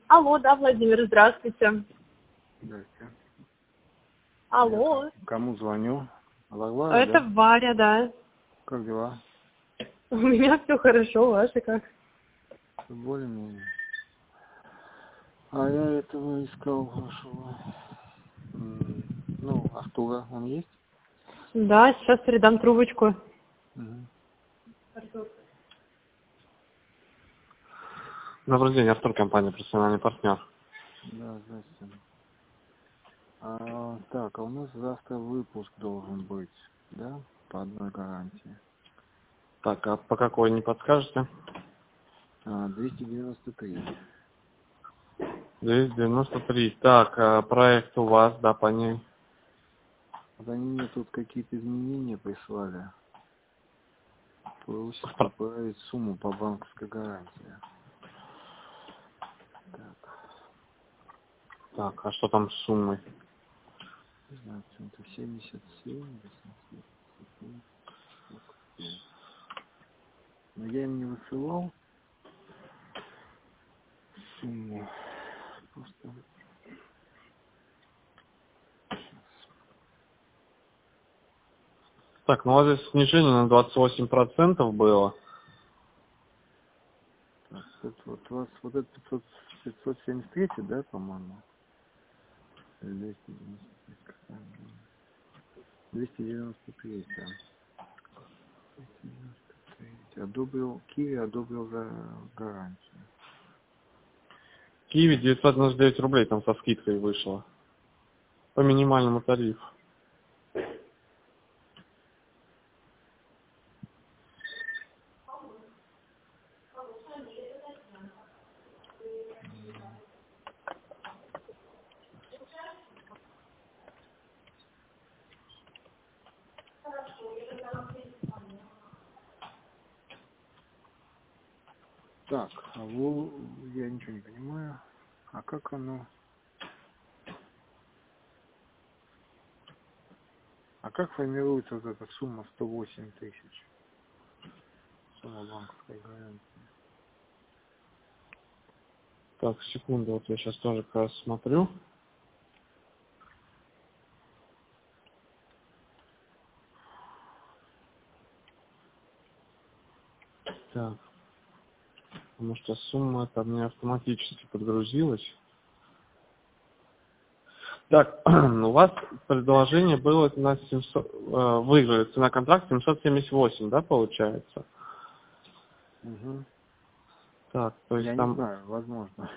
Алло, да, Владимир, здравствуйте. Здрасте. Алло. Кому звоню? Варвара, Это да? Варя, да. Как дела? У меня все хорошо, ваши как? Более-менее. А я этого искал вашего. Ну, Артура, он есть? Да, сейчас передам трубочку. Мгм. Добрый день, Артур, компания «Профессиональный партнер». Да, здрасте. Так, а у нас завтра выпуск должен быть, да? По одной гарантии. Так, а по какой не подскажете? 293. 293. Так, а проект у вас, да, по ней. Вот они мне тут какие-то изменения прислали. Просят Про- поправить сумму по банковской гарантии. Так, Так, а что там с суммой? не знаю, почему-то 77, 87, 45. Но я им не высылал сумму. Просто Так, ну у вас здесь снижение на 28% было. так, вот у вас вот это 573, да, по-моему? Или 293, да. 293. Одобрил, Киви одобрил за гарантию. Киви 999 рублей там со скидкой вышло. По минимальному тарифу. Так, я ничего не понимаю. А как оно? А как формируется вот эта сумма 108 тысяч? Сумма банковской гарантии. Так, секунду, вот я сейчас тоже как раз смотрю. Так, потому что сумма там не автоматически подгрузилась. Так, у вас предложение было на 700, выиграли цена контракта 778, да, получается? Угу. Так, то есть Я не там, знаю, возможно.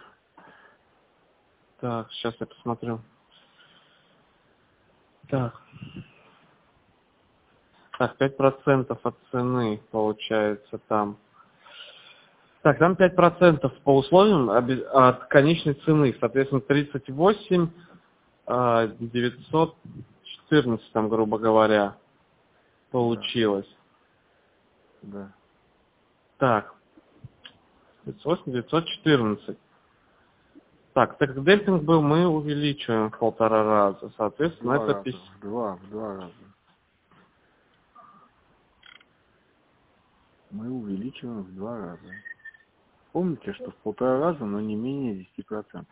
так, сейчас я посмотрю. Так, 5% от цены получается там. Так, там 5% по условиям от конечной цены, соответственно, 38 914, там, грубо говоря, получилось. Да. Так, 38 914. Так, так как демпинг был, мы увеличиваем в 1,5 раза. Соответственно, это 50. В два раза. Мы увеличиваем в 2 раза. Помните, что в 1,5 раза, но не менее 10%.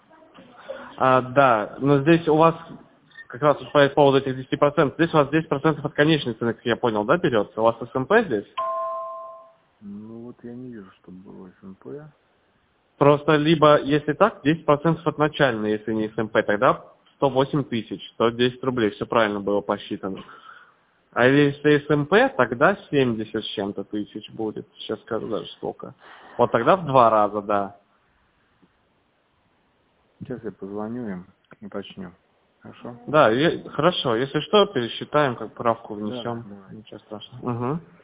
Да, но здесь у вас, как раз вот по поводу этих 10%, здесь у вас 10% от конечной цены, как я понял, да, берется? У вас СМП здесь? Ну вот я не вижу, чтобы было СНП. Просто либо, если так, 10% от начальной, если не СМП, тогда 108 тысяч, 110 рублей, все правильно было посчитано. А если СМП, тогда 70 с чем-то тысяч будет, сейчас скажу даже сколько. Вот тогда в 2 раза, да. Сейчас я позвоню им, уточню. Хорошо? Да, хорошо, если что, пересчитаем, как правку Да, внесем, давай. ничего страшного. Угу.